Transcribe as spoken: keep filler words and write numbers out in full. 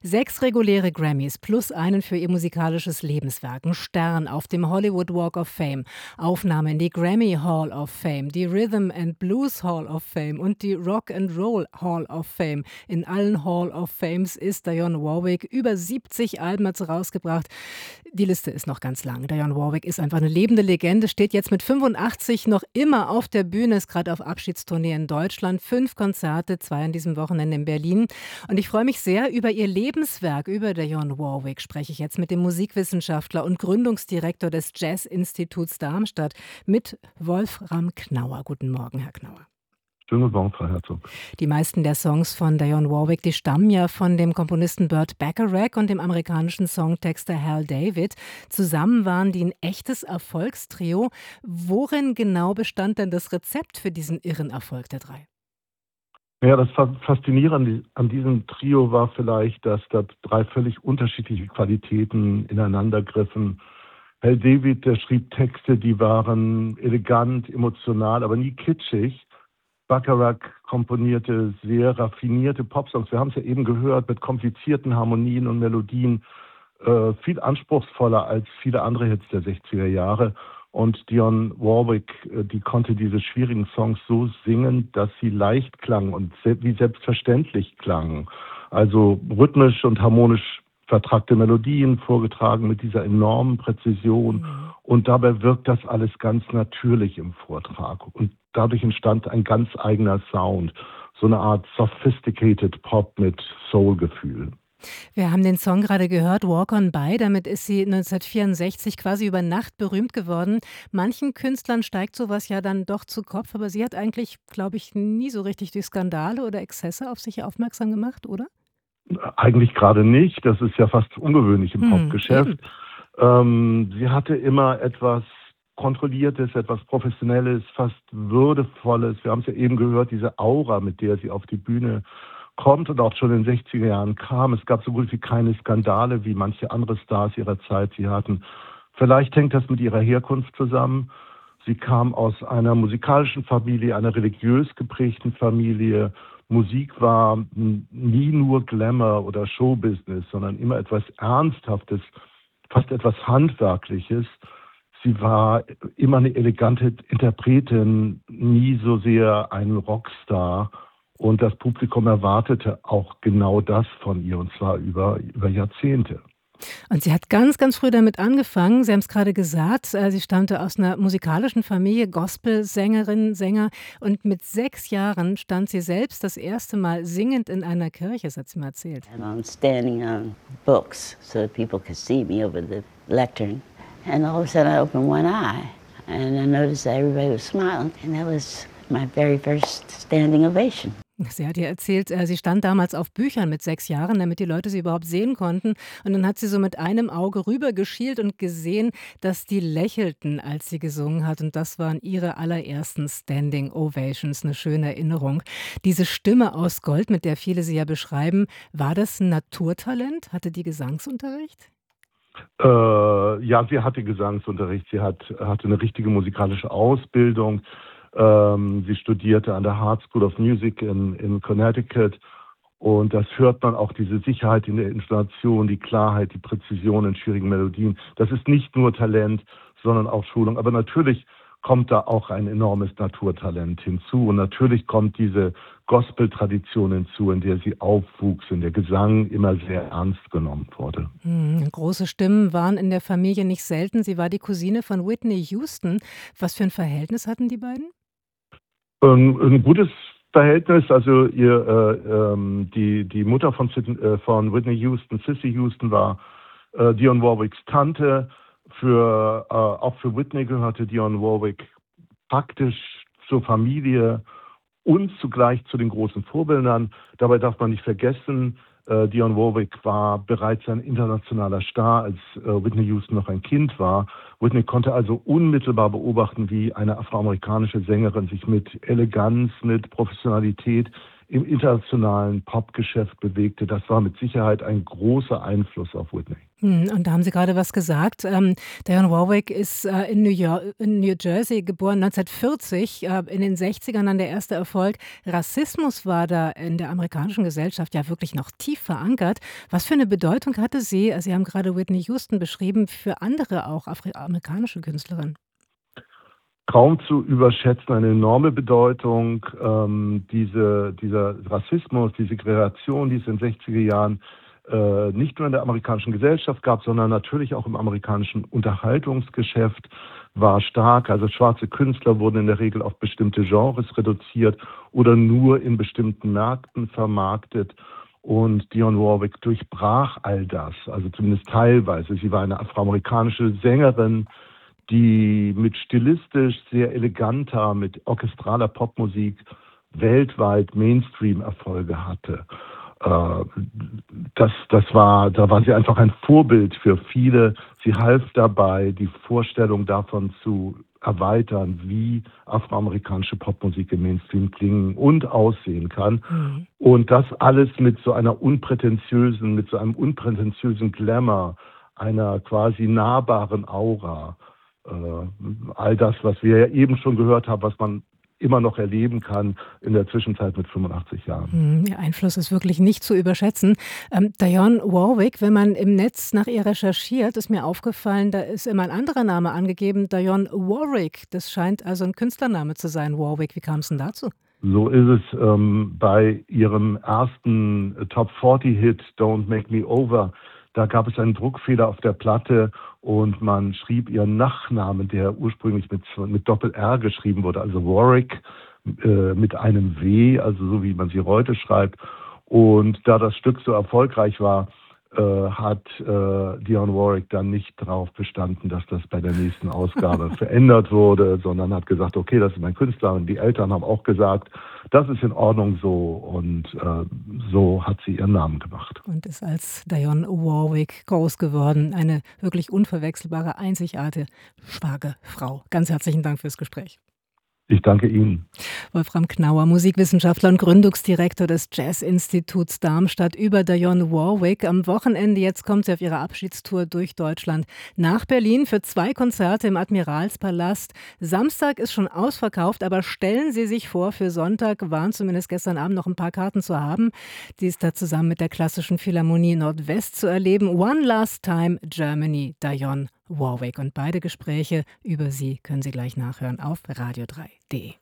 Sechs reguläre Grammys plus einen für ihr musikalisches Lebenswerk, ein Stern auf dem Hollywood Walk of Fame, Aufnahme in die Grammy Hall of Fame, die Rhythm and Blues Hall of Fame und die Rock and Roll Hall of Fame. In allen Hall of Fames ist Dionne Warwick. Über siebzig Alben hat sie rausgebracht. Die Liste ist noch ganz lang. Dionne Warwick ist einfach eine lebende Legende, steht jetzt mit fünfundachtzig noch immer auf der Bühne, ist gerade auf Abschiedstournee in Deutschland. Fünf Konzerte, zwei an diesem Wochenende in Berlin. Und ich freue mich sehr über ihr Lebenswerk, über Dionne Warwick spreche ich jetzt mit dem Musikwissenschaftler und Gründungsdirektor des Jazz-Instituts Darmstadt, mit Wolfram Knauer. Guten Morgen, Herr Knauer. Schönen guten Morgen, Frau Herzog. Die meisten der Songs von Dionne Warwick, die stammen ja von dem Komponisten Burt Bacharach und dem amerikanischen Songtexter Hal David. Zusammen waren die ein echtes Erfolgstrio. Worin genau bestand denn das Rezept für diesen irren Erfolg der drei? Ja, das Faszinierende an diesem Trio war vielleicht, dass da drei völlig unterschiedliche Qualitäten ineinander griffen. Hal David, der schrieb Texte, die waren elegant, emotional, aber nie kitschig. Bacharach komponierte sehr raffinierte Popsongs. Wir haben es ja eben gehört, mit komplizierten Harmonien und Melodien, äh, viel anspruchsvoller als viele andere Hits der sechziger Jahre. Und Dionne Warwick, äh, die konnte diese schwierigen Songs so singen, dass sie leicht klangen und se- wie selbstverständlich klangen. Also rhythmisch und harmonisch vertrackte Melodien vorgetragen mit dieser enormen Präzision. Mhm. Und dabei wirkt das alles ganz natürlich im Vortrag. Und dadurch entstand ein ganz eigener Sound. So eine Art sophisticated Pop mit Soul-Gefühl. Wir haben den Song gerade gehört, Walk on By. Damit ist sie neunzehnhundertvierundsechzig quasi über Nacht berühmt geworden. Manchen Künstlern steigt sowas ja dann doch zu Kopf, aber sie hat eigentlich, glaube ich, nie so richtig durch Skandale oder Exzesse auf sich aufmerksam gemacht, oder? Eigentlich gerade nicht. Das ist ja fast ungewöhnlich im Hm, Popgeschäft. eben. Ähm, sie hatte immer etwas Kontrolliertes, etwas Professionelles, fast Würdevolles. Wir haben es ja eben gehört, diese Aura, mit der sie auf die Bühne kommt und auch schon in den sechziger Jahren kam. Es gab so gut wie keine Skandale, wie manche andere Stars ihrer Zeit sie hatten. Vielleicht hängt das mit ihrer Herkunft zusammen. Sie kam aus einer musikalischen Familie, einer religiös geprägten Familie. Musik war n- nie nur Glamour oder Showbusiness, sondern immer etwas Ernsthaftes, fast etwas Handwerkliches. Sie war immer eine elegante Interpretin, nie so sehr ein Rockstar. Und das Publikum erwartete auch genau das von ihr, und zwar über, über Jahrzehnte. Und sie hat ganz, ganz früh damit angefangen. Sie haben es gerade gesagt, äh, sie stammte aus einer musikalischen Familie, Gospelsängerin, Sänger. Und mit sechs Jahren stand sie selbst das erste Mal singend in einer Kirche, das hat sie mal erzählt. And I'm standing on books so that people could see me over the lectern. And all of a sudden I opened one eye and I noticed that everybody was smiling. And that was my very first standing ovation. Sie hat ihr erzählt, äh, sie stand damals auf Büchern mit sechs Jahren, damit die Leute sie überhaupt sehen konnten. Und dann hat sie so mit einem Auge rübergeschielt und gesehen, dass die lächelten, als sie gesungen hat. Und das waren ihre allerersten Standing Ovations, eine schöne Erinnerung. Diese Stimme aus Gold, mit der viele sie ja beschreiben, war das ein Naturtalent? Hatte die Gesangsunterricht? Äh, ja, sie hatte Gesangsunterricht, sie hat, hatte eine richtige musikalische Ausbildung. Ähm, sie studierte an der Hart School of Music in, in Connecticut. Und das hört man auch, diese Sicherheit in der Intonation, die Klarheit, die Präzision in schwierigen Melodien. Das ist nicht nur Talent, sondern auch Schulung. Aber natürlich kommt da auch ein enormes Naturtalent hinzu. Und natürlich kommt diese Gospel-Tradition hinzu, in der sie aufwuchs, in der Gesang immer sehr ernst genommen wurde. Hm, große Stimmen waren in der Familie nicht selten. Sie war die Cousine von Whitney Houston. Was für ein Verhältnis hatten die beiden? Ähm, ein gutes Verhältnis, also ihr, äh, ähm, die, die Mutter von, Sid, äh, von Whitney Houston, Cissy Houston, war äh, Dionne Warwicks Tante. Für, äh, auch für Whitney gehörte Dionne Warwick praktisch zur Familie und zugleich zu den großen Vorbildern. Dabei darf man nicht vergessen, äh, Dionne Warwick war bereits ein internationaler Star, als äh, Whitney Houston noch ein Kind war. Whitney konnte also unmittelbar beobachten, wie eine afroamerikanische Sängerin sich mit Eleganz, mit Professionalität im internationalen Popgeschäft bewegte. Das war mit Sicherheit ein großer Einfluss auf Whitney. Hm, und da haben Sie gerade was gesagt. Ähm, Dionne Warwick ist äh, in, New York, in New Jersey geboren, neunzehnhundertvierzig, äh, in den sechzigern dann der erste Erfolg. Rassismus war da in der amerikanischen Gesellschaft ja wirklich noch tief verankert. Was für eine Bedeutung hatte sie, Sie haben gerade Whitney Houston beschrieben, für andere auch afroamerikanische Künstlerinnen? Kaum zu überschätzen, eine enorme Bedeutung. Ähm, diese, dieser Rassismus, diese Kreation, die es in den sechziger Jahren äh, nicht nur in der amerikanischen Gesellschaft gab, sondern natürlich auch im amerikanischen Unterhaltungsgeschäft, war stark. Also schwarze Künstler wurden in der Regel auf bestimmte Genres reduziert oder nur in bestimmten Märkten vermarktet. Und Dionne Warwick durchbrach all das, also zumindest teilweise. Sie war eine afroamerikanische Sängerin, die mit stilistisch sehr eleganter, mit orchestraler Popmusik weltweit Mainstream-Erfolge hatte. Äh, das, das war, da war sie einfach ein Vorbild für viele. Sie half dabei, die Vorstellung davon zu erweitern, wie afroamerikanische Popmusik im Mainstream klingen und aussehen kann. Mhm. Und das alles mit so einer unprätentiösen, mit so einem unprätentiösen Glamour, einer quasi nahbaren Aura. Äh, all das, was wir ja eben schon gehört haben, was man immer noch erleben kann in der Zwischenzeit mit fünfundachtzig Jahren. Hm, Ihr Einfluss ist wirklich nicht zu überschätzen. Ähm, Dionne Warwick, wenn man im Netz nach ihr recherchiert, ist mir aufgefallen, da ist immer ein anderer Name angegeben, Dionne Warwick. Das scheint also ein Künstlername zu sein, Warwick. Wie kam es denn dazu? So ist es ähm, bei ihrem ersten Top vierzig Hit Don't Make Me Over. Da gab es einen Druckfehler auf der Platte und man schrieb ihren Nachnamen, der ursprünglich mit, mit Doppel-R geschrieben wurde, also Warwick äh, mit einem W, also so wie man sie heute schreibt. Und da das Stück so erfolgreich war, äh, hat äh, Dionne Warwick dann nicht darauf bestanden, dass das bei der nächsten Ausgabe verändert wurde, sondern hat gesagt, okay, das ist mein Künstler. Und die Eltern haben auch gesagt, das ist in Ordnung so. Und äh, so hat sie ihren Namen gemacht. Und ist als Dionne Warwick groß geworden. Eine wirklich unverwechselbare, einzigartige, starke Frau. Ganz herzlichen Dank fürs Gespräch. Ich danke Ihnen. Wolfram Knauer, Musikwissenschaftler und Gründungsdirektor des Jazz-Instituts Darmstadt, über Dionne Warwick. Am Wochenende jetzt kommt sie auf ihre Abschiedstour durch Deutschland nach Berlin für zwei Konzerte im Admiralspalast. Samstag ist schon ausverkauft, aber stellen Sie sich vor, für Sonntag waren zumindest gestern Abend noch ein paar Karten zu haben. Die ist da zusammen mit der Klassischen Philharmonie Nordwest zu erleben. One Last Time Germany, Dionne Warwick. Und beide Gespräche über sie können Sie gleich nachhören auf radio drei punkt de.